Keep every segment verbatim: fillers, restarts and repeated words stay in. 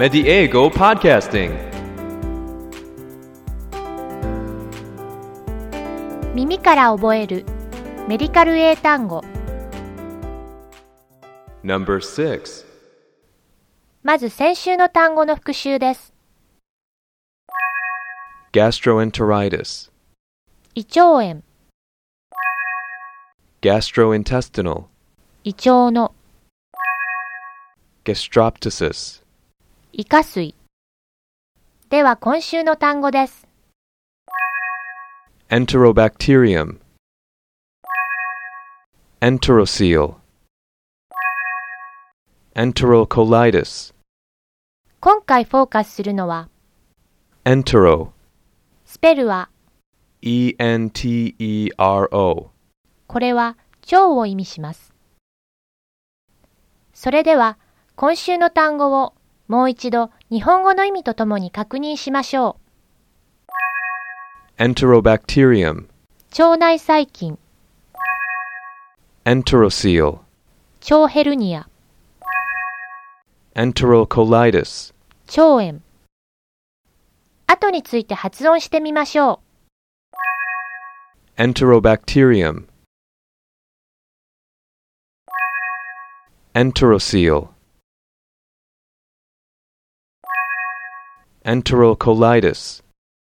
Mediego Podcasting。 耳から覚えるメディカル英単語。 ナンバーシックス。 まず先週の単語の復習です。 Gastroenteritis、 胃腸炎、 Gastrointestinal、 胃腸の、 Gastroptosis、 胃下垂。では今週の単語です。 Enterobacterium、 Enterocele、 Enterocolitis。 今回フォーカスするのは Entero、 スペルはイーエヌティーイーアールオー。 これは腸を意味します。それでは今週の単語をもう一度日本語の意味とともに確認しましょう。Enterobacterium、 腸内細菌。 Enterocele、 腸ヘルニア。 Enterocolitis、 腸炎。後について発音してみましょう。Enterobacterium、 Enterocele、 Enterocolitis。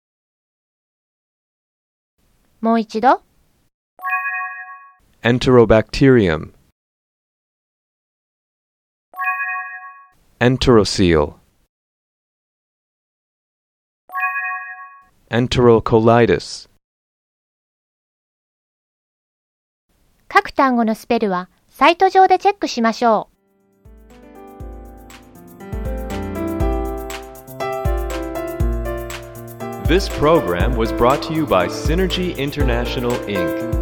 もう一度。 Enterobacterium、 Enterocele、 Enterocolitis。 各単語のスペルはサイト上でチェックしましょう。 This program was brought to you by Synergy International, Incorporated